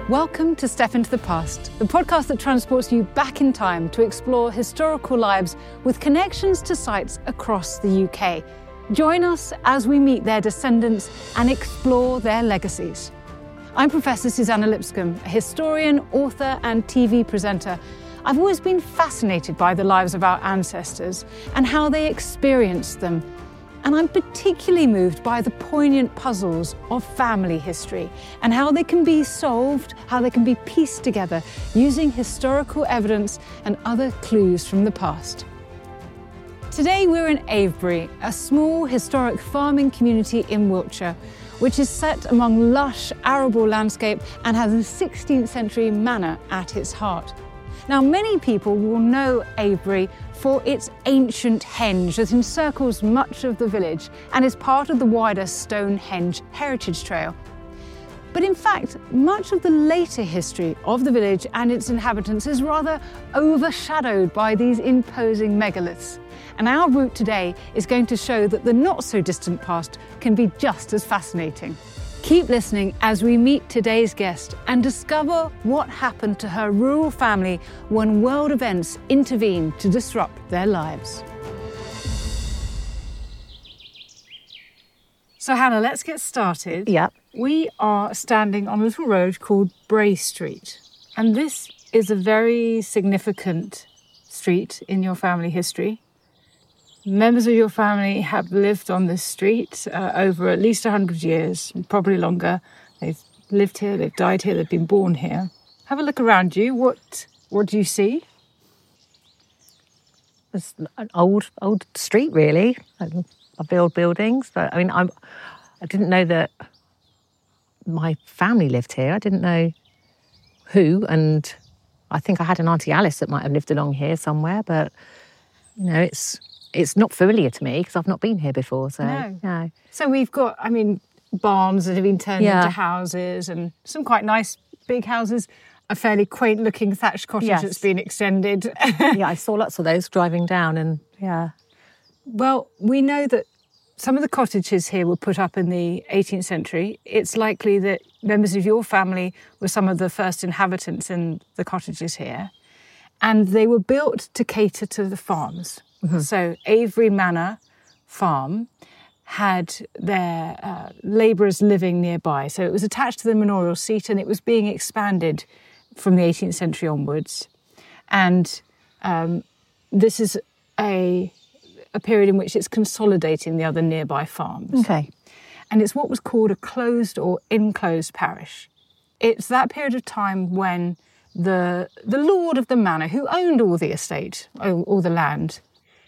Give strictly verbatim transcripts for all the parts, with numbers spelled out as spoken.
Welcome to Step Into the Past, the podcast that transports you back in time to explore historical lives with connections to sites across the U K. Join us as we meet their descendants and explore their legacies. I'm Professor Susanna Lipscomb, a historian, author and T V presenter. I've always been fascinated by the lives of our ancestors and how they experienced them. And I'm particularly moved by the poignant puzzles of family history and how they can be solved, how they can be pieced together using historical evidence and other clues from the past. Today we're in Avebury, a small historic farming community in Wiltshire, which is set among lush arable landscape and has a sixteenth century manor at its heart. Now, many people will know Avebury for its ancient henge that encircles much of the village and is part of the wider Stonehenge Heritage Trail. But in fact, much of the later history of the village and its inhabitants is rather overshadowed by these imposing megaliths. And our route today is going to show that the not-so-distant past can be just as fascinating. Keep listening as we meet today's guest and discover what happened to her rural family when world events intervened to disrupt their lives. So Hannah, let's get started. Yep. We are standing on a little road called Bray Street. And this is a very significant street in your family history. Members of your family have lived on this street uh, over at least one hundred years, probably longer. They've lived here, they've died here, they've been born here. Have a look around you. What what do you see? It's an old old street, really. Of the old buildings. But I mean, I'm, I didn't know that my family lived here. I didn't know who, and I think I had an Auntie Alice that might have lived along here somewhere. But you know, it's. It's not familiar to me because I've not been here before. So, no. no. So we've got, I mean, barns that have been turned yeah. into houses and some quite nice big houses. A fairly quaint-looking thatched cottage yes. that's been extended. Yeah, I saw lots of those driving down and, yeah. Well, we know that some of the cottages here were put up in the eighteenth century. It's likely that members of your family were some of the first inhabitants in the cottages here. And they were built to cater to the farms. Mm-hmm. So Avebury Manor Farm had their uh, labourers living nearby. So it was attached to the manorial seat and it was being expanded from the eighteenth century onwards. And um, this is a, a period in which it's consolidating the other nearby farms. Okay. And it's what was called a closed or enclosed parish. It's that period of time when the, the lord of the manor, who owned all the estate, all, all the land,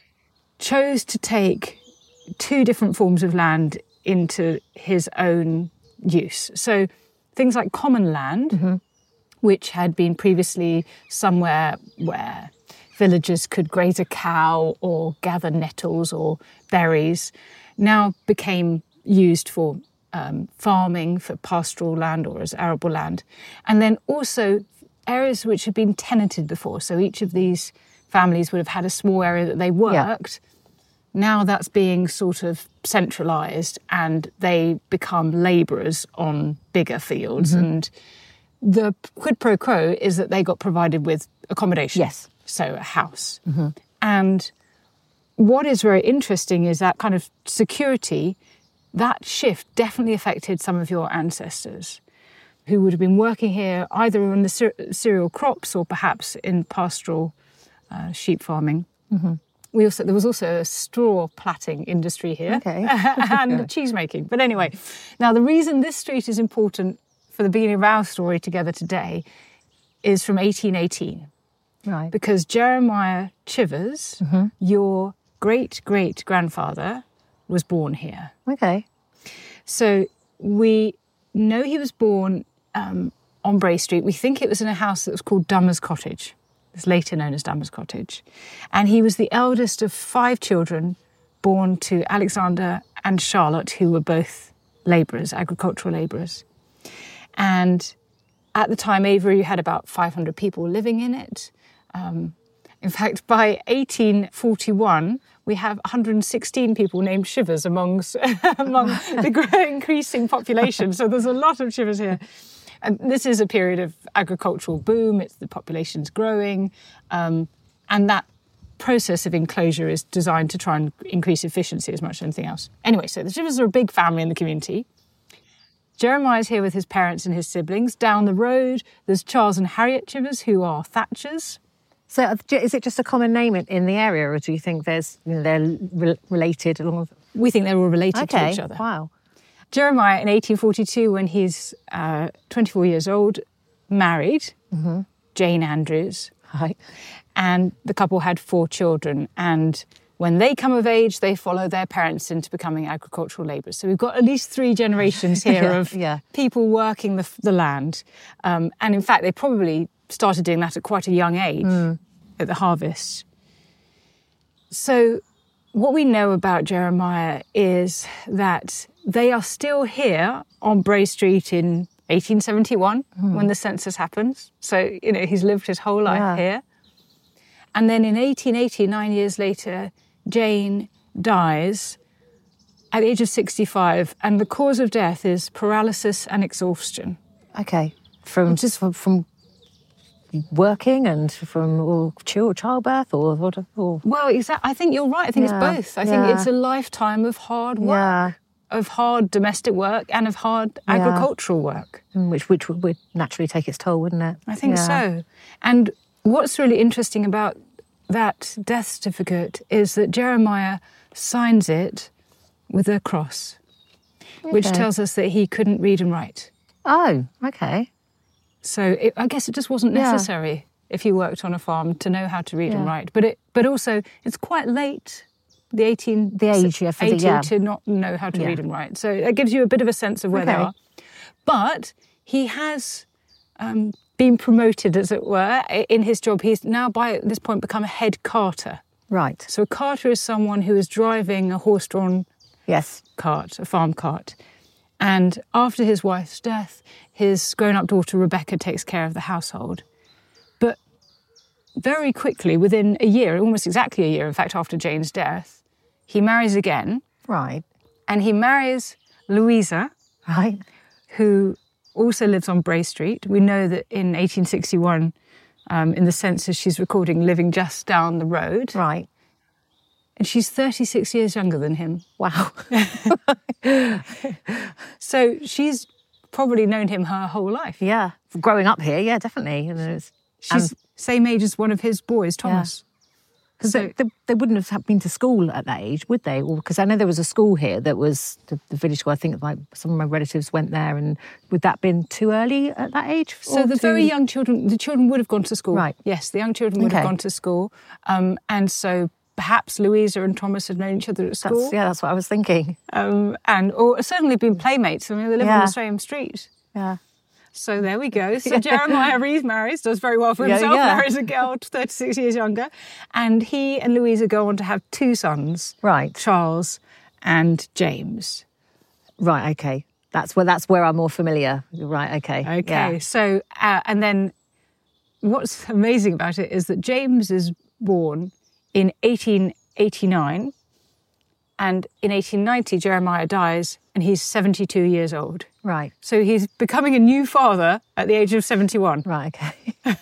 chose to take two different forms of land into his own use. So things like common land, mm-hmm. which had been previously somewhere where villagers could graze a cow or gather nettles or berries, now became used for um, farming, for pastoral land or as arable land. And then also areas which had been tenanted before. So each of these families would have had a small area that they worked. Yeah. Now that's being sort of centralised and they become labourers on bigger fields. Mm-hmm. And the quid pro quo is that they got provided with accommodation. Yes. So a house. Mm-hmm. And what is very interesting is that kind of security, that shift definitely affected some of your ancestors who would have been working here either on the cer- cereal crops or perhaps in pastoral uh, sheep farming. Mm-hmm. We also there was also a straw plaiting industry here, okay. and cheese making. But anyway, now the reason this street is important for the beginning of our story together today is from eighteen eighteen, right? Because Jeremiah Chivers, mm-hmm. your great great grandfather, was born here. Okay, so we know he was born um, on Bray Street. We think it was in a house that was called Dummer's Cottage. It's later known as Dummer's Cottage. And he was the eldest of five children born to Alexander and Charlotte, who were both labourers, agricultural labourers. And at the time, Avebury had about five hundred people living in it. Um, in fact, by eighteen forty-one, we have one hundred sixteen people named Chivers amongst, among the increasing population. So there's a lot of Chivers here. And this is a period of agricultural boom. It's the population's growing, um, and that process of enclosure is designed to try and increase efficiency as much as anything else. Anyway, so the Chivers are a big family in the community. Jeremiah's here with his parents and his siblings. Down the road, there's Charles and Harriet Chivers, who are thatchers. So is it just a common name in the area, or do you think there's you know, they're re- related along with... We think they're all related okay. to each other. Wow. Jeremiah, in eighteen forty-two, when he's uh, twenty-four years old, married mm-hmm. Jane Andrews. Right. And the couple had four children. And when they come of age, they follow their parents into becoming agricultural labourers. So we've got at least three generations here yeah, of yeah. people working the, the land. Um, and in fact, they probably started doing that at quite a young age, mm. at the harvest. So what we know about Jeremiah is that they are still here on Bray Street in eighteen seventy-one, mm. when the census happens. So, you know, he's lived his whole life yeah. here. And then in eighteen eighty, nine years later, Jane dies at the age of sixty-five, and the cause of death is paralysis and exhaustion. Okay. From just from, from working and from or child, childbirth or what? Or... Well, exactly. I think you're right. I think yeah. it's both. I yeah. think it's a lifetime of hard work. Yeah. Of hard domestic work and of hard yeah. agricultural work. Which which would naturally take its toll, wouldn't it? I think yeah. so. And what's really interesting about that death certificate is that Jeremiah signs it with a cross, okay. which tells us that he couldn't read and write. Oh, okay. So it, I guess it just wasn't necessary yeah. if you worked on a farm to know how to read yeah. and write. But it, but also, it's quite late, the eighteen, the age, yeah, for eighty, the, yeah. to not know how to yeah. read and write. So it gives you a bit of a sense of where okay. they are. But he has um, been promoted, as it were, in his job. He's now, by this point, become a head carter. Right. So a carter is someone who is driving a horse-drawn yes. cart, a farm cart. And after his wife's death, his grown-up daughter, Rebecca, takes care of the household. But very quickly, within a year, almost exactly a year, in fact, after Jane's death, he marries again. Right. And he marries Louisa, right, who also lives on Bray Street. We know that in eighteen sixty-one, um, in the census, she's recording living just down the road. Right. And she's thirty-six years younger than him. Wow. So she's probably known him her whole life. Yeah. Growing up here, yeah, definitely. You know, it's, she's um, same age as one of his boys, Thomas. Because yeah. so, they, they wouldn't have been to school at that age, would they? Because I know there was a school here that was the, the village school. I think like some of my relatives went there, and would that been too early at that age? So the too... very young children, the children would have gone to school. Right. Yes, the young children would okay. have gone to school. Um, and so perhaps Louisa and Thomas had known each other at school. That's, yeah, that's what I was thinking. Um, and or certainly been playmates. I mean, they live yeah. on the same street. Yeah. So there we go. So Jeremiah remarries, does very well for himself, yeah, yeah. marries a girl thirty-six years younger. And he and Louisa go on to have two sons. Right. Charles and James. Right, okay. That's where that's where I'm more familiar. Right, okay. Okay. Yeah. So, uh, and then what's amazing about it is that James is born in eighteen eighty-nine, and in eighteen ninety Jeremiah dies, and he's seventy-two years old. Right. So he's becoming a new father at the age of seventy-one. Right, okay.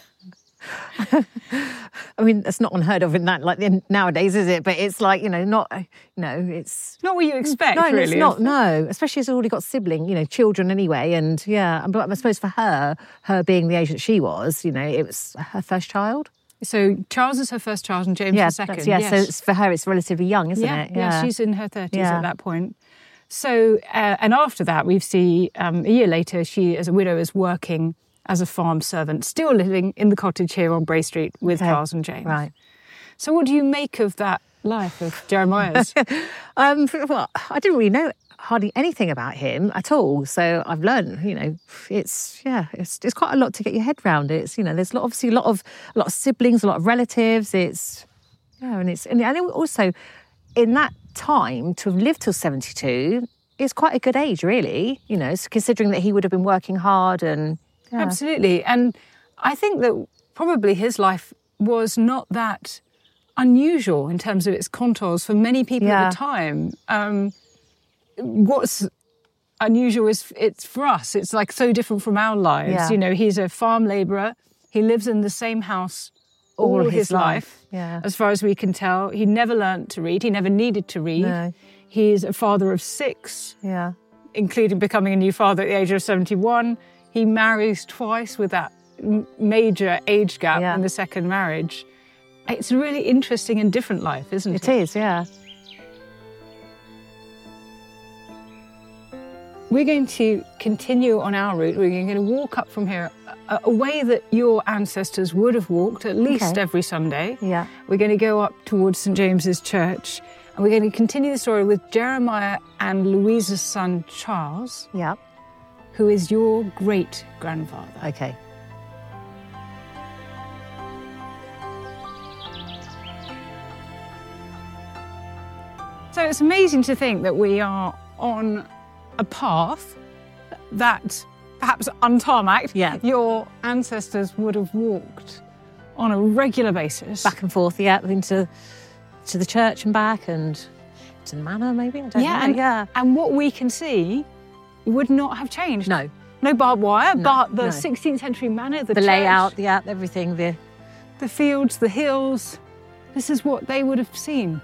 I mean, that's not unheard of in that, like nowadays, is it? But it's like, you know, not, you know, it's... Not what you expect, no, really. it's not, no. Especially as he's already got sibling, you know, children anyway. And yeah, but I suppose for her, her being the age that she was, you know, it was her first child. So Charles is her first child and James yeah, the second. Yeah, yes. so it's, for her, it's relatively young, isn't yeah, it? Yeah, yeah, she's in her thirties yeah. at that point. So, uh, and after that, we see um, a year later, she, as a widow, is working as a farm servant, still living in the cottage here on Bray Street with okay. Charles and James. Right. So what do you make of that life of Jeremiah's? um, well, I didn't really know hardly anything about him at all. So I've learned, you know, it's, yeah, it's it's quite a lot to get your head around. It's, you know, there's obviously a lot of a lot of siblings, a lot of relatives. It's, yeah, and it's, and also in that time to have lived till seventy-two is quite a good age, really, you know, considering that he would have been working hard and... Yeah. Absolutely. And I think that probably his life was not that unusual in terms of its contours for many people yeah. at the time. Um, what's unusual is it's for us. It's like so different from our lives. Yeah. You know, he's a farm labourer. He lives in the same house all, all his, his life, life yeah. as far as we can tell. He never learnt to read. He never needed to read. No. He's a father of six, yeah. including becoming a new father at the age of seventy-one. He marries twice with that major age gap yeah. in the second marriage. It's a really interesting and different life, isn't it? It is, yeah. We're going to continue on our route. We're going to walk up from here a, a way that your ancestors would have walked at least okay. every Sunday. Yeah. We're going to go up towards Saint James's Church, and we're going to continue the story with Jeremiah and Louisa's son, Charles, Yeah. who is your great-grandfather. Okay. So it's amazing to think that we are on a path that, perhaps untarmacked, Yeah. your ancestors would have walked on a regular basis. Back and forth, yeah, into to the church and back, and to the manor, maybe? I don't yeah, know. and, yeah. and what we can see would not have changed. No. No barbed wire, No, but the no. sixteenth century manor, the, The church, layout, yeah, everything, the... the fields, the hills, this is what they would have seen.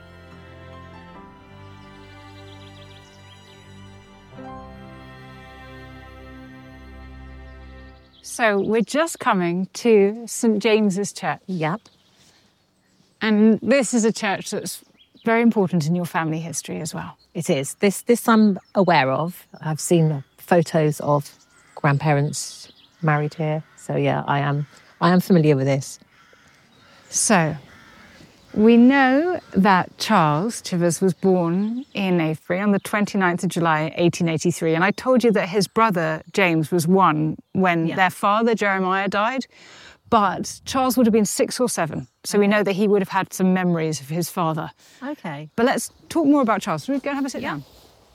So we're just coming to Saint James's Church. Yep. And this is a church that's very important in your family history as well. It is. This this I'm aware of. I've seen photos of grandparents married here. So yeah, I am I am familiar with this. So we know that Charles Chivers was born in Avebury on the twenty-ninth of July, eighteen eighty-three. And I told you that his brother James was one when Yeah. their father Jeremiah died. But Charles would have been six or seven. So we know that he would have had some memories of his father. Okay. But let's talk more about Charles. We're going to have a sit Yeah. down.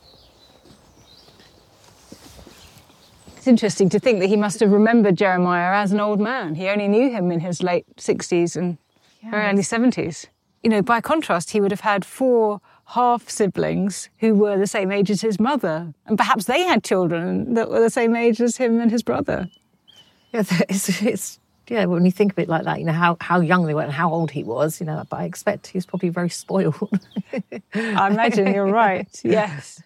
It's interesting to think that he must have remembered Jeremiah as an old man. He only knew him in his late sixties and very early seventies. You know, by contrast, he would have had four half-siblings who were the same age as his mother. And perhaps they had children that were the same age as him and his brother. Yeah, it's, it's yeah, when you think of it like that, you know, how, how young they were and how old he was, you know, but I expect he was probably very spoiled. I imagine you're right, yes.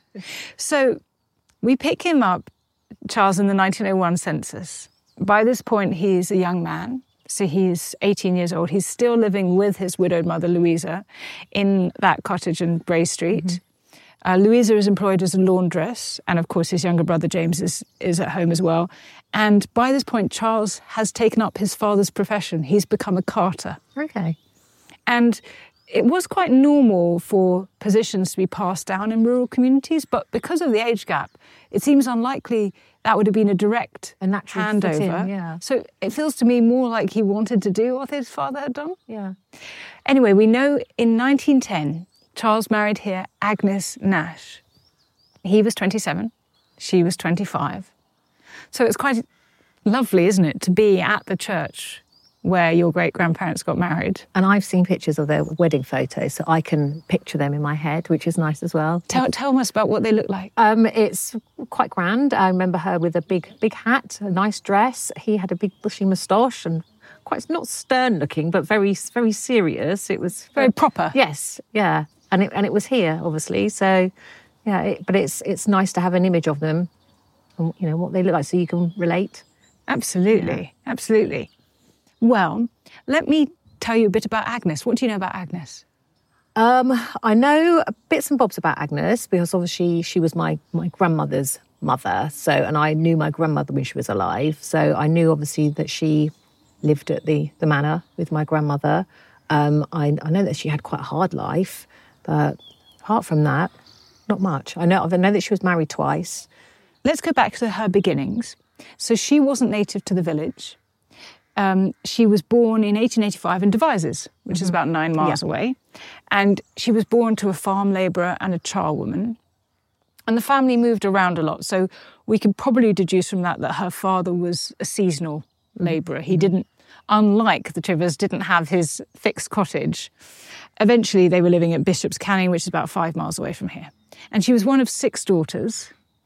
So we pick him up, Charles, in the nineteen oh one census. By this point, he's a young man. So he's eighteen years old. He's still living with his widowed mother, Louisa, in that cottage in Bray Street. Mm-hmm. Uh, Louisa is employed as a laundress, and of course his younger brother James is, is at home as well. And by this point, Charles has taken up his father's profession. He's become a carter. Okay. And it was quite normal for positions to be passed down in rural communities, but because of the age gap, it seems unlikely that would have been a direct A natural handover. fit in, yeah. So it feels to me more like he wanted to do what his father had done. Yeah. Anyway, we know in nineteen ten, Charles married here Agnes Nash. He was twenty-seven, she was twenty-five. So it's quite lovely, isn't it, to be at the church where your great-grandparents got married. And I've seen pictures of their wedding photos, so I can picture them in my head, which is nice as well. Tell, tell us about what they look like. Um, it's quite grand. I remember her with a big, big hat, a nice dress. He had a big bushy moustache and quite not stern looking, but very, very serious. It was Very proper. Yes, yeah, and it and it was here, obviously. So, yeah, it, but it's it's nice to have an image of them, and you know what they look like, so you can relate. Absolutely, Yeah. absolutely. Well, let me tell you a bit about Agnes. What do you know about Agnes? Um, I know bits and bobs about Agnes because obviously she was my, my grandmother's mother. So, and I knew my grandmother when she was alive. So I knew obviously that she lived at the, the manor with my grandmother. Um, I, I know that she had quite a hard life, but apart from that, not much. I know, I know that she was married twice. Let's go back to her beginnings. So she wasn't native to the village. Um, she was born in eighteen eighty-five in Devizes, which mm-hmm. is about nine miles yeah. away. And she was born to a farm labourer and a charwoman. And the family moved around a lot. So we can probably deduce from that that her father was a seasonal labourer. He didn't, unlike the Chivers, didn't have his fixed cottage. Eventually they were living at Bishop's Canning, which is about five miles away from here. And she was one of six daughters.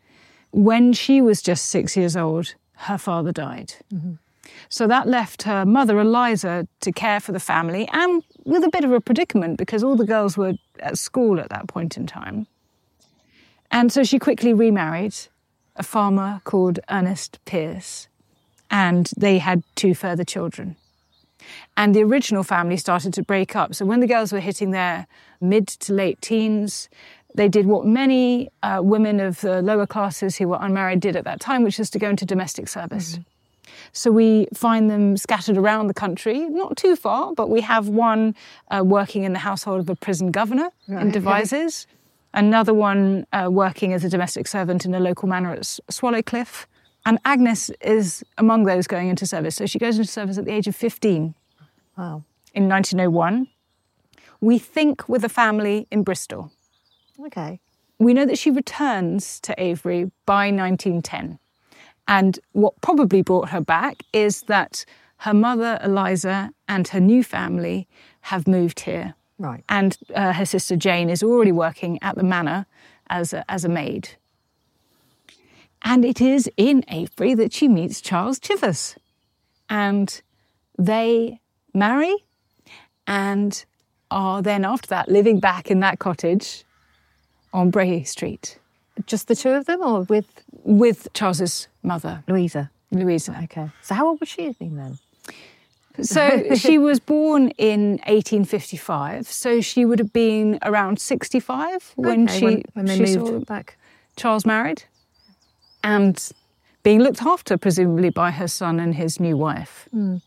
When she was just six years old, her father died. Mm-hmm. So that left her mother, Eliza, to care for the family, and with a bit of a predicament because all the girls were at school at that point in time. And so she quickly remarried a farmer called Ernest Pierce, and they had two further children. And the original family started to break up. So when the girls were hitting their mid to late teens, they did what many uh, women of the lower classes who were unmarried did at that time, which is to go into domestic service. Mm-hmm. So we find them scattered around the country, not too far, but we have one uh, working in the household of a prison governor right, in Devizes, okay. Another one uh, working as a domestic servant in a local manor at Swallowcliffe. And Agnes is among those going into service. So she goes into service at the age of fifteen. Wow. In nineteen oh one. We think with a family in Bristol. Okay. We know that she returns to Avebury by nineteen ten. And what probably brought her back is that her mother, Eliza, and her new family have moved here. Right. And uh, her sister Jane is already working at the manor as a, as a maid. And it is in Avebury that she meets Charles Chivers. And they marry and are then after that living back in that cottage on Bray Street. Just the two of them or with... With Charles's mother. Louisa. Louisa. Okay. So how old would she have been then? So she was born in eighteen fifty-five, so she would have been around sixty-five when okay, she, when, when they she moved saw back. Charles married and being looked after, presumably, by her son and his new wife. Mm.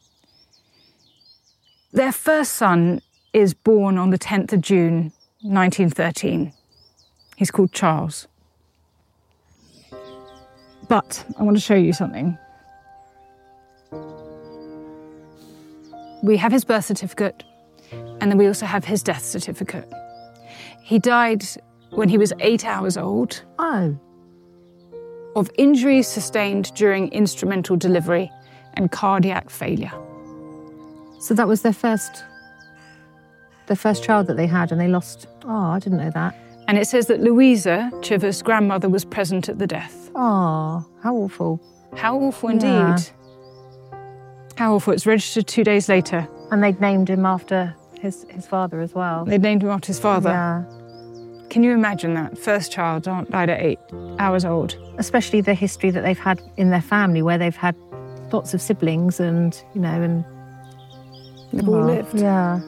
Their first son is born on the tenth of June, nineteen thirteen. He's called Charles. But I want to show you something. We have his birth certificate, and then we also have his death certificate. He died when he was eight hours old. Oh. Of injuries sustained during instrumental delivery and cardiac failure. So that was their first, their first child that they had, and they lost. Oh, I didn't know that. And it says that Louisa, Chivers' grandmother, was present at the death. Oh, how awful. How awful indeed. Yeah. How awful. It's registered two days later. And they'd named him after his, his father as well. They'd named him after his father. Yeah. Can you imagine that? First child died at eight hours old. Especially the history that they've had in their family, where they've had lots of siblings and, you know, and... They've all lived. Yeah.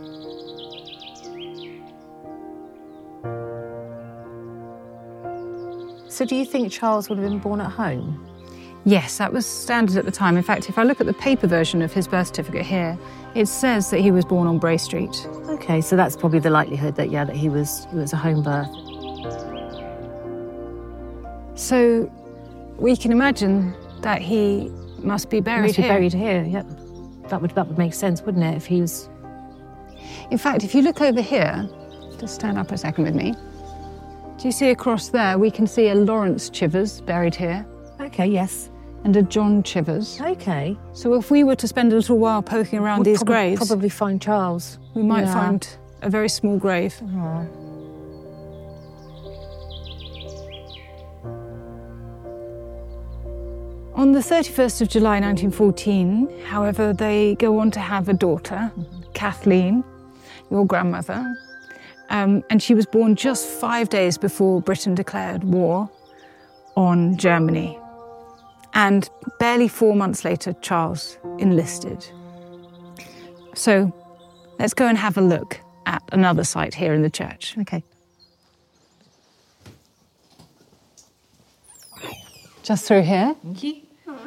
So do you think Charles would have been born at home? Yes, that was standard at the time. In fact, if I look at the paper version of his birth certificate here, it says that he was born on Bray Street. Okay, so that's probably the likelihood that, yeah, that he was, it was a home birth. So we can imagine that he must be buried must be here. buried here, yep. That would, that would make sense, wouldn't it, if he was... In fact, if you look over here, just stand up a second with me. Do you see across there, we can see a Lawrence Chivers buried here. Okay, yes. And a John Chivers. Okay. So if we were to spend a little while poking around We'd these probably, graves... probably find Charles. We might yeah. find a very small grave. Oh. On the thirty-first of July nineteen fourteen, however, they go on to have a daughter, mm-hmm. Kathleen, your grandmother, um, and she was born just five days before Britain declared war on Germany. And barely four months later, Charles enlisted. So let's go and have a look at another site here in the church. Okay. Just through here. Thank you.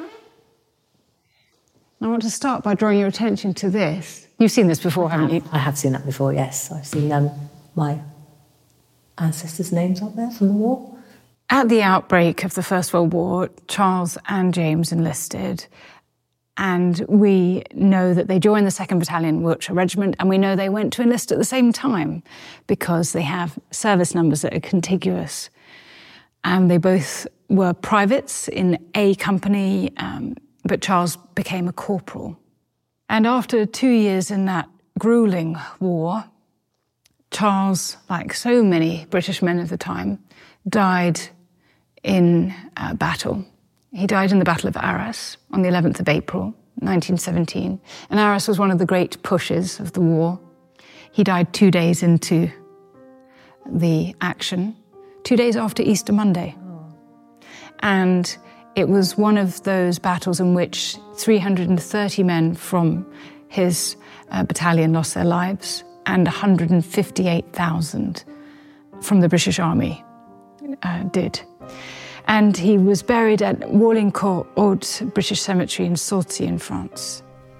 I want to start by drawing your attention to this. You've seen this before, haven't you? I have seen that before, yes. I've seen um, my ancestors' names up there from the war. At the outbreak of the First World War, Charles and James enlisted, and we know that they joined the second Battalion Wiltshire Regiment, and we know they went to enlist at the same time because they have service numbers that are contiguous. And they both were privates in A Company, um, but Charles became a corporal. And after two years in that gruelling war, Charles, like so many British men of the time, died in uh, battle. He died in the Battle of Arras on the eleventh of April, nineteen seventeen. And Arras was one of the great pushes of the war. He died two days into the action, two days after Easter Monday. Oh. And it was one of those battles in which three hundred thirty men from his uh, battalion lost their lives, and one hundred fifty-eight thousand from the British Army uh, did. And he was buried at Wallingcourt Old British Cemetery in Saucy in France.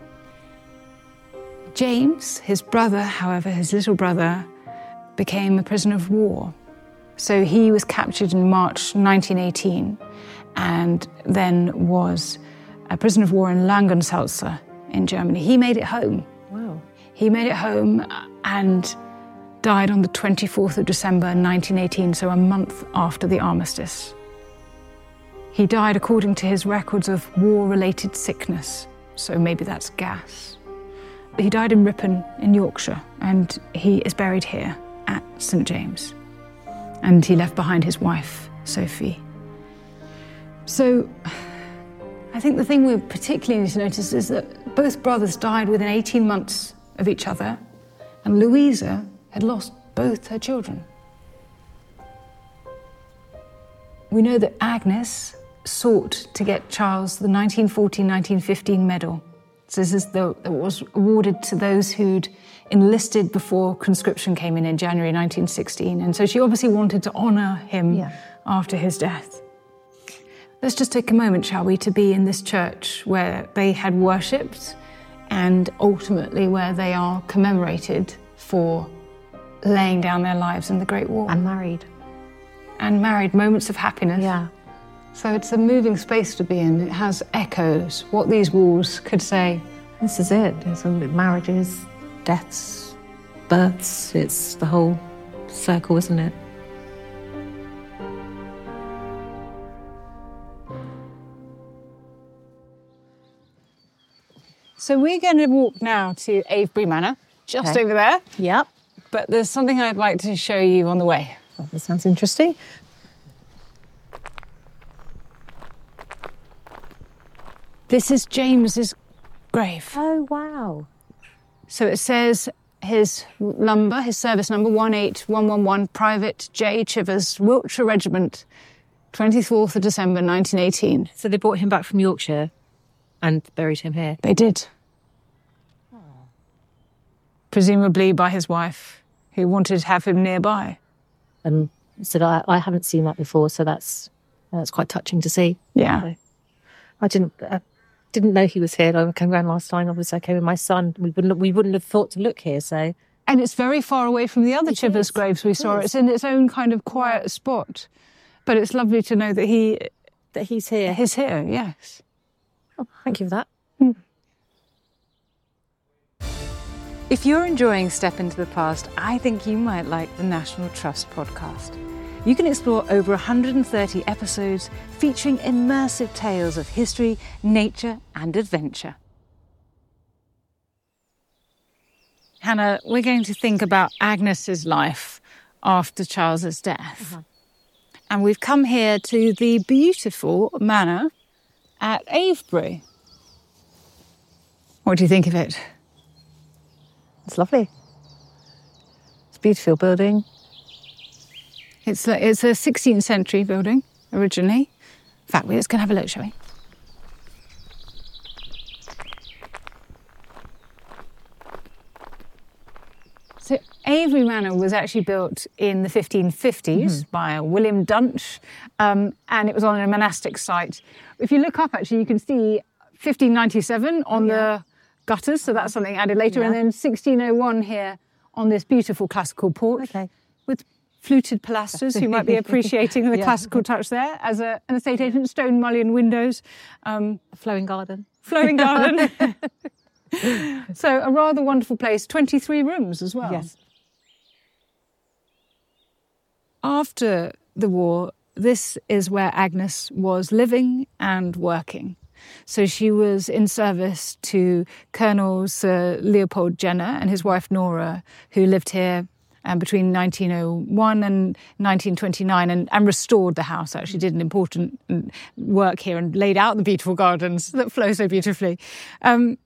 James, his brother, however, his little brother, became a prisoner of war. So he was captured in March nineteen eighteen and then was a prisoner of war in Langensalza in Germany. He made it home. Wow. He made it home and died on the twenty-fourth of December nineteen eighteen, so a month after the armistice. He died according to his records of war-related sickness, so maybe that's gas. He died in Ripon in Yorkshire, and he is buried here at Saint James. And he left behind his wife, Sophie. So I think the thing we particularly need to notice is that both brothers died within eighteen months of each other, and Louisa had lost both her children. We know that Agnes sought to get Charles the nineteen fourteen nineteen fifteen medal. So this is the, it was awarded to those who'd enlisted before conscription came in in January nineteen sixteen. And so she obviously wanted to honour him yeah. after his death. Let's just take a moment, shall we, to be in this church where they had worshipped and ultimately where they are commemorated for laying down their lives in the Great War. And married. And married, moments of happiness. Yeah. So it's a moving space to be in. It has echoes, what these walls could say. This is it. It's marriages, deaths, births. It's the whole circle, isn't it? So we're going to walk now to Avebury Manor, just okay. over there. Yep. But there's something I'd like to show you on the way. Oh, that sounds interesting. This is James's grave. Oh, wow. So it says his number, his service number, one eight one one one, Private J. Chivers, Wiltshire Regiment, twenty-fourth of December, nineteen eighteen. So they brought him back from Yorkshire and buried him here? They did. Oh. Presumably by his wife, who wanted to have him nearby. And said, I, I haven't seen that before, so that's that's quite touching to see. Yeah. So I didn't... Uh, didn't know he was here. I came around last time. Obviously, I came with my son. We wouldn't we wouldn't have thought to look here. So, and it's very far away from the other it Chivers is. graves we it saw. Is. It's in its own kind of quiet spot, but it's lovely to know that he that he's here. He's here. Yes. Oh, thank you for that. Hmm. If you're enjoying Step Into the Past, I think you might like the National Trust podcast. You can explore over one hundred thirty episodes featuring immersive tales of history, nature and adventure. Hannah, we're going to think about Agnes's life after Charles's death. Uh-huh. And we've come here to the beautiful manor at Avebury. What do you think of it? It's lovely. It's a beautiful building. It's a, it's a sixteenth century building, originally. In fact, we're just going to have a look, shall we? So Avebury Manor was actually built in the fifteen fifties mm-hmm. by William Dunch, um, and it was on a monastic site. If you look up, actually, you can see fifteen ninety-seven on oh, yeah. the gutters, so that's something added later, yeah. and then sixteen oh one here on this beautiful classical porch okay. with fluted pilasters. You might be appreciating the yeah. classical touch there. As a, an estate agent, stone mullioned windows. Um, a flowing garden. Flowing garden. So a rather wonderful place. twenty-three rooms as well. Yes. After the war, this is where Agnes was living and working. So she was in service to Colonel Sir Leopold Jenner and his wife Nora, who lived here um, between nineteen oh one and nineteen twenty-nine and, and restored the house, actually did an important work here and laid out the beautiful gardens that flow so beautifully. Um,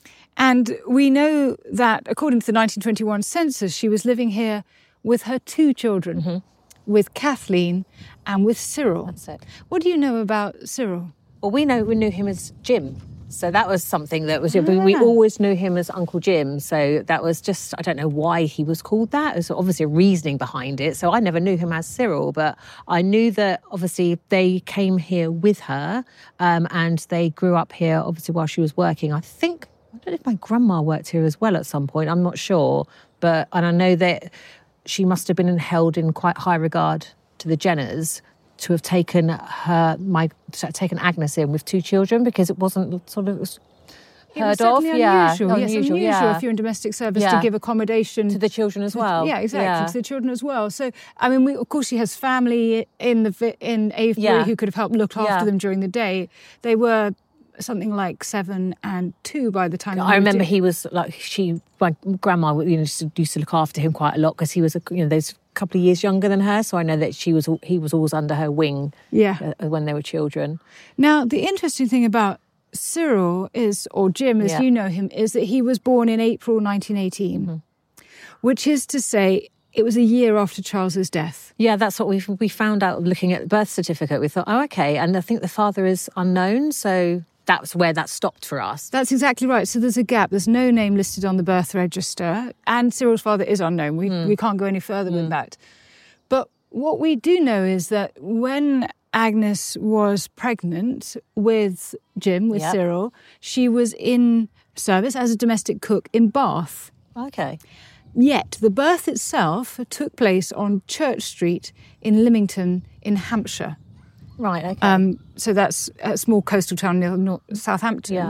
and we know that, according to the nineteen twenty-one census, she was living here with her two children, mm-hmm. with Kathleen and with Cyril. That's it. What do you know about Cyril? Well, we know we knew him as Jim. So that was something that was, ah. we always knew him as Uncle Jim. So that was just, I don't know why he was called that. There's obviously a reasoning behind it. So I never knew him as Cyril, but I knew that obviously they came here with her um, and they grew up here, obviously, while she was working. I think, I don't know if my grandma worked here as well at some point. I'm not sure. But, and I know that she must have been held in quite high regard to the Jenners, to have taken her, my, taken Agnes in with two children, because it wasn't sort of was it heard was of. Unusual. Yeah, Yes, unusual, unusual yeah. if you're in domestic service yeah. to give accommodation to the children as well. Yeah, exactly, yeah. to the children as well. So, I mean, we, of course, she has family in the in Avebury yeah. who could have helped look after yeah. them during the day. They were something like seven and two by the time. I remember he was like she, my grandma, you know, used to look after him quite a lot because he was, you know, there's. Couple of years younger than her, so I know that she was he was always under her wing yeah. uh, when they were children. Now, the interesting thing about Cyril is, or Jim as yeah. you know him, is that he was born in April nineteen eighteen, mm-hmm. which is to say it was a year after Charles's death. Yeah, that's what we we found out looking at the birth certificate. We thought, oh, okay, and I think the father is unknown, so that's where that stopped for us. That's exactly right. So there's a gap. There's no name listed on the birth register. And Cyril's father is unknown. We mm. we can't go any further mm. with that. But what we do know is that when Agnes was pregnant with Jim, with yep. Cyril, she was in service as a domestic cook in Bath. Okay. Yet the birth itself took place on Church Street in Lymington in Hampshire. Right, okay. Um, so that's a small coastal town near North, Southampton. Yeah.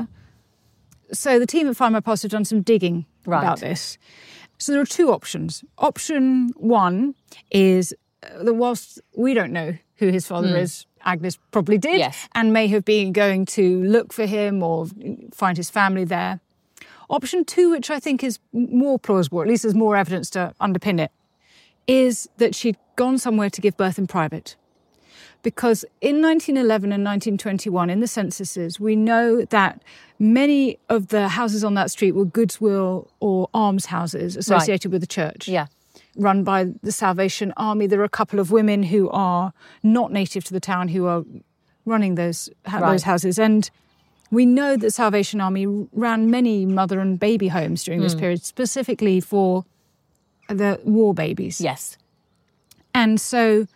So the team at Find My Past have done some digging right. about this. So there are two options. Option one is that whilst we don't know who his father mm. is, Agnes probably did yes. and may have been going to look for him or find his family there. Option two, which I think is more plausible, at least there's more evidence to underpin it, is that she'd gone somewhere to give birth in private. Because in nineteen eleven and nineteen twenty-one, in the censuses, we know that many of the houses on that street were Goodswill or almshouses associated right. with the church. Yeah. Run by the Salvation Army. There are a couple of women who are not native to the town who are running those, right. those houses. And we know that Salvation Army ran many mother and baby homes during mm. this period, specifically for the war babies. Yes. And so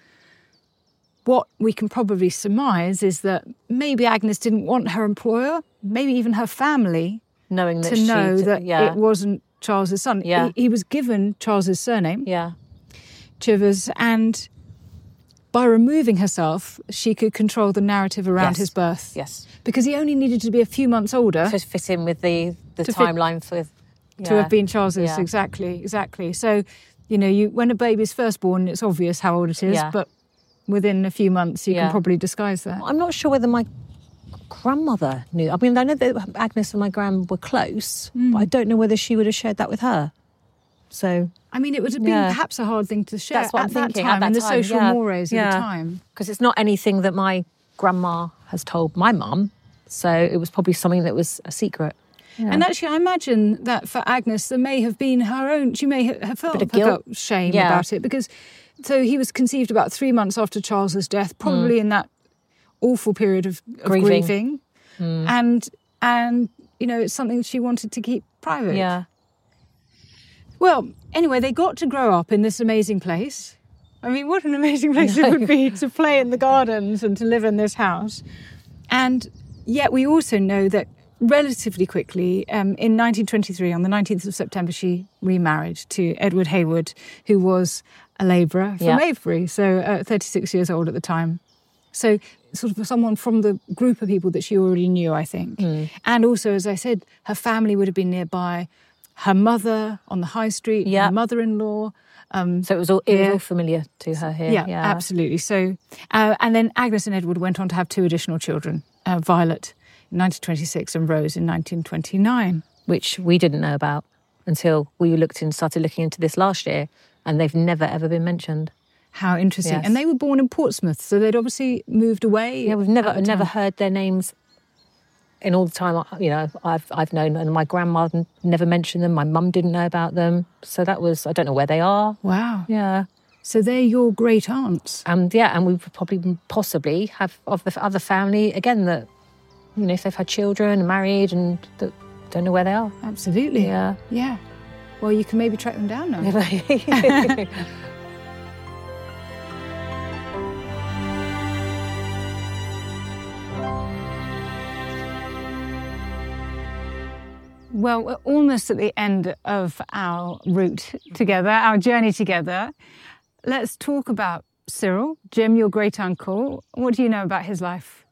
what we can probably surmise is that maybe Agnes didn't want her employer, maybe even her family, knowing that to know she, that yeah. it wasn't Charles's son. Yeah. He, he was given Charles's surname, yeah. Chivers, and by removing herself, she could control the narrative around yes. his birth. Yes. Because he only needed to be a few months older to fit in with the, the to timeline for... Yeah. To have been Charles's, yeah. exactly, exactly. So, you know, you when a baby's first born, it's obvious how old it is, yeah. but within a few months, you yeah. can probably disguise that. I'm not sure whether my grandmother knew. I mean, I know that Agnes and my gran were close, mm. but I don't know whether she would have shared that with her. So, I mean, it would have been yeah. perhaps a hard thing to share That's what at I'm that thinking, time, at that in the time, social yeah. mores yeah. of the time. Because it's not anything that my grandma has told my mum, so it was probably something that was a secret. Yeah. And actually, I imagine that for Agnes, there may have been her own, she may have felt, Bit of guilt. felt shame yeah. about it, because so he was conceived about three months after Charles's death, probably mm. in that awful period of, of grieving. grieving. Mm. And, and, you know, it's something she wanted to keep private. Yeah. Well, anyway, they got to grow up in this amazing place. I mean, what an amazing place it would be to play in the gardens and to live in this house. And yet we also know that relatively quickly, um, in nineteen twenty-three, on the nineteenth of September, she remarried to Edward Hayward, who was a labourer from yeah. Avebury, so uh, thirty-six years old at the time. So sort of someone from the group of people that she already knew, I think. Mm. And also, as I said, her family would have been nearby. Her mother on the high street, yeah. her mother-in-law. Um, so it was all, it was all familiar to her here. Yeah, yeah. absolutely. So, uh, and then Agnes and Edward went on to have two additional children, uh, Violet in nineteen twenty-six and Rose in nineteen twenty-nine. Which we didn't know about until we looked and started looking into this last year. and they've never, ever been mentioned. How interesting. Yes. And they were born in Portsmouth, so they'd obviously moved away. Yeah, we've never at the never time. heard their names in all the time, you know, I've I've known, and my grandma never mentioned them. My mum didn't know about them. So that was, I don't know where they are. Wow. Yeah. So they're your great aunts. And yeah, and we would probably possibly have of the other family, again, that, you know, if they've had children and married and that don't know where they are. Absolutely. Yeah. Yeah. Well, you can maybe track them down now. Well, we're almost at the end of our route together, our journey together. Let's talk about Cyril, Jim, your great uncle. What do you know about his life?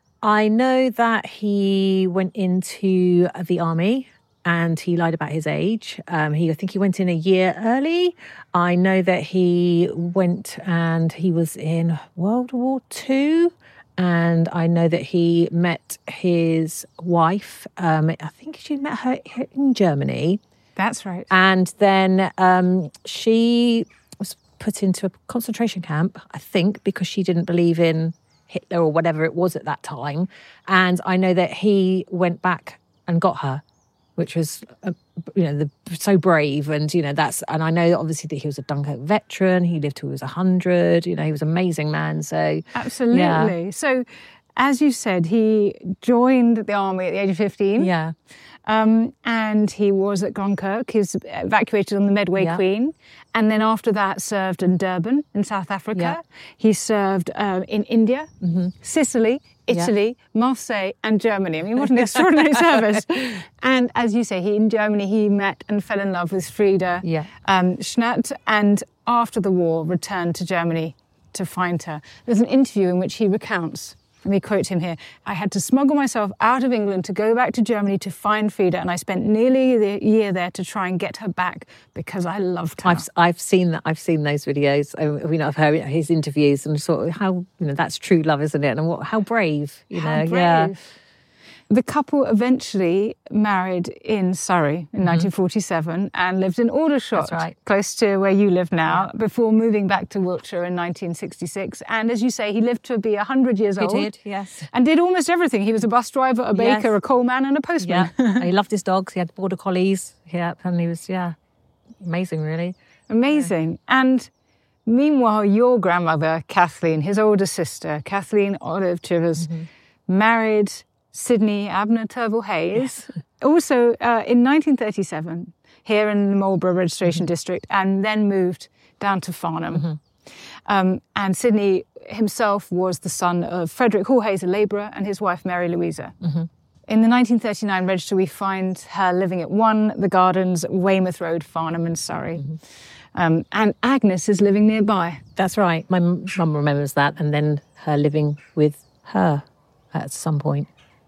I know that he went into the army and he lied about his age. Um, he, I think he went in a year early. I know that he went and he was in World War Two. And I know that he met his wife. Um, I think she met her in Germany. That's right. And then um, she was put into a concentration camp, I think, because she didn't believe in Hitler or whatever it was at that time. And I know that he went back and got her, which was, uh, you know, the, so brave. And, you know, that's, and I know obviously that he was a Dunkirk veteran. He lived till he was one hundred. You know, he was an amazing man. So, absolutely. Yeah. So, as you said, he joined the army at the age of fifteen. Yeah. Um, and he was at Dunkirk. He was evacuated on the Medway Yeah. Queen. And then after that served in Durban in South Africa. Yeah. He served uh, in India, Mm-hmm. Sicily, Italy, Marseille and Germany. I mean, what an extraordinary service. And as you say, he in Germany, he met and fell in love with Frieda Yeah. um, Schnatt, and after the war returned to Germany to find her. There's an interview in which he recounts, let me quote him here, "I had to smuggle myself out of England to go back to Germany to find Frieda, and I spent nearly a year there to try and get her back because I loved her." I've I've seen that. I've seen those videos. I mean, I've heard his interviews and sort of how, you know, that's true love, isn't it? And what, how brave, you How know? brave. Yeah. The couple eventually married in Surrey in nineteen forty-seven and lived in Aldershot, That's right. close to where you live now, before moving back to Wiltshire in nineteen sixty-six. And as you say, he lived to be one hundred years He old. did, yes. And did almost everything. He was a bus driver, a baker, Yes. a coal man and a postman. Yeah. He loved his dogs. He had border collies. Yeah, and he was, yeah, amazing, really. Amazing. And meanwhile, your grandmother, Kathleen, his older sister, Kathleen Olive Chivers, Mm-hmm. married Sydney Abner Turville Hayes, also uh, in nineteen thirty-seven, here in the Marlborough Registration Mm-hmm. District, and then moved down to Farnham. Mm-hmm. Um, and Sydney himself was the son of Frederick Hall Hayes, a labourer, and his wife, Mary Louisa. Mm-hmm. In the nineteen thirty-nine register, we find her living at one The Gardens, Weymouth Road, Farnham in Surrey. Mm-hmm. Um, and Agnes is living nearby. That's right. My m- mum remembers that, and then her living with her at some point.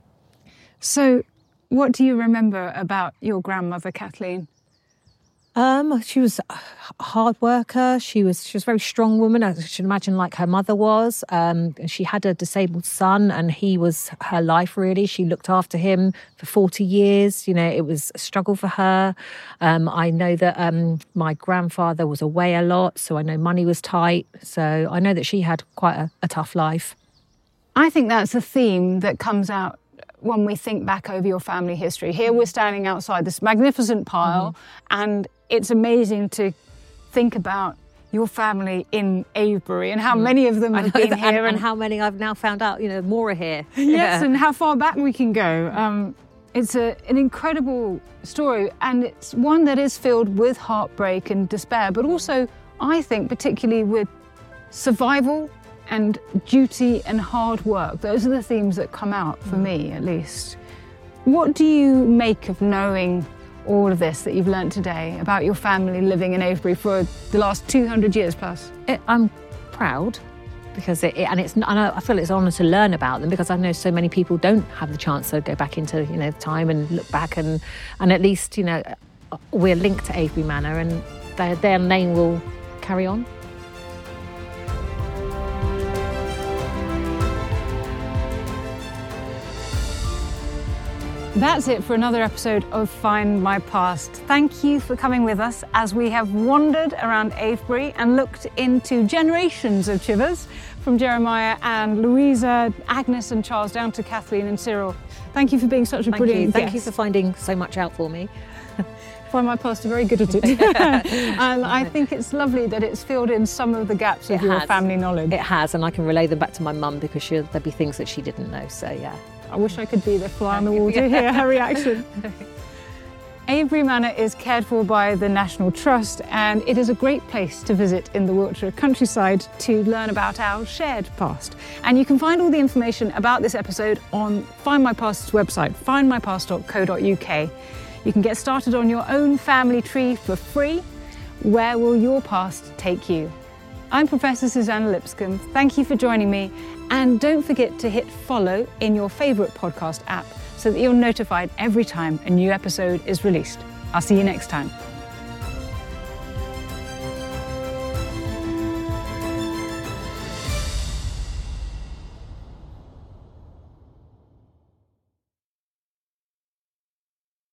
So what do you remember about your grandmother, Kathleen? Um, she was a hard worker. She was she was a very strong woman. I should imagine, like her mother was. Um, she had a disabled son, and he was her life. Really, she looked after him for forty years. You know, it was a struggle for her. Um, I know that um, my grandfather was away a lot, so I know money was tight. So I know that she had quite a, a tough life. I think that's a theme that comes out when we think back over your family history. Here we're standing outside this magnificent pile, mm-hmm. and it's amazing to think about your family in Avebury and how mm. many of them have been that, here. And, and, and how many I've now found out, you know, more are here. Yes, Yeah. and how far back we can go. Um, it's a, an incredible story, and it's one that is filled with heartbreak and despair, but also, I think, particularly with survival and duty and hard work. Those are the themes that come out for mm. me, at least. What do you make of knowing all of this that you've learned today about your family living in Avebury for the last two hundred years plus? It, I'm proud because it, it and it's and I feel it's an honour to learn about them, because I know so many people don't have the chance to go back into, you know, time and look back, and and at least, you know, we're linked to Avebury Manor, and their, their name will carry on. That's it for another episode of Find My Past. Thank you for coming with us as we have wandered around Avebury and looked into generations of Chivers, from Jeremiah and Louisa, Agnes and Charles, down to Kathleen and Cyril. Thank you for being such a Thank brilliant you. Thank guest. you for finding so much out for me. Find My Past are very good at it. And I think it's lovely that it's filled in some of the gaps of It your has. family knowledge. It has, and I can relay them back to my mum because she'll, there'll be things that she didn't know, so yeah. I wish I could be the fly on the wall to hear her reaction. Avebury Manor is cared for by the National Trust, and it is a great place to visit in the Wiltshire countryside to learn about our shared past. And you can find all the information about this episode on Find My Past's website, find my past dot co dot U K. You can get started on your own family tree for free. Where will your past take you? I'm Professor Susanna Lipscomb. Thank you for joining me. And don't forget to hit follow in your favourite podcast app so that you're notified every time a new episode is released. I'll see you next time.